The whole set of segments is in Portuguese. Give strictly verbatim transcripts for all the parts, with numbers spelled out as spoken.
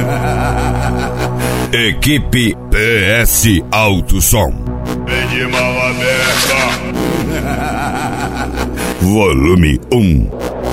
Equipe P S Alto Som. Vem de mão aberta. Volume um.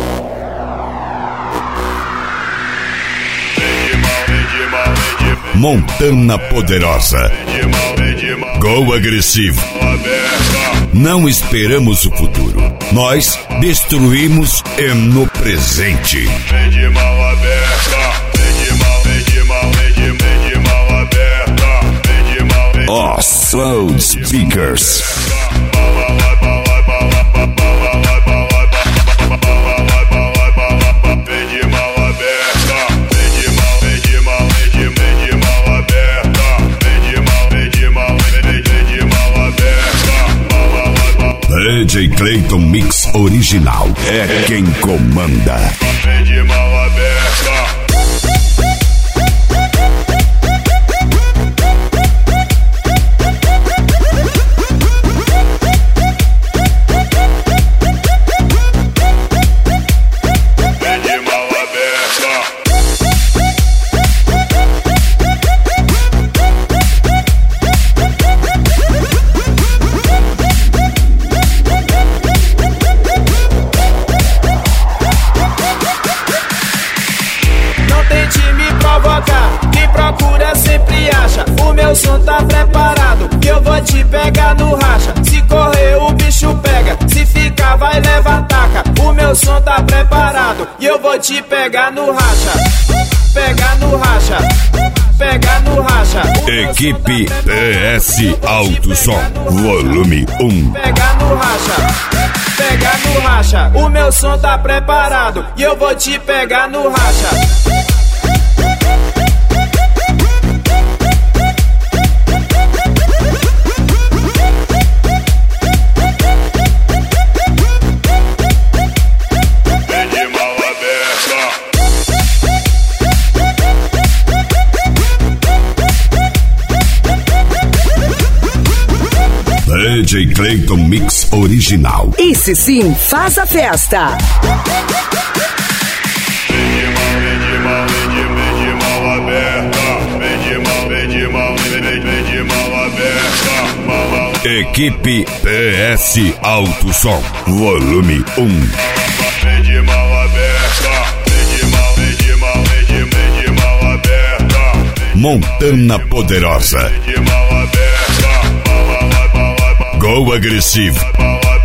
Montana Poderosa. Gol agressivo. Não esperamos o futuro. Nós destruímos é no presente. Vem de mão aberta. Vem de mão, vem de mão, vem de, vem de mão aberta. Vem de mão, vem de mão. Oslo Speakers. D J Clayton Mix Original é quem comanda. Vem de mão aberta. Quem procura sempre acha. O meu som tá preparado, que eu vou te pegar no racha. Se correr o bicho pega, se ficar vai levar taca. O meu som tá preparado, e eu vou te pegar no racha. Pegar no racha, pegar no racha. Equipe P S Alto Som, volume um. Pegar no racha, pegar no racha. O meu som tá preparado, e eu vou te pegar no racha. D J Clayton Mix Original. Esse sim faz a festa. Vem de mão, vem de mão, vem de, vem de mão aberta. Vem de mão, vem de mão, vem, vem, vem de mão aberta. Mão, mão. Equipe P S Alto Som, volume um. Vem de mão aberta. Vem de mão, vem de mão, vem de, vem de mão aberta. Montana Poderosa. Vem de mão aberta. Gol agressivo. Mão aberta.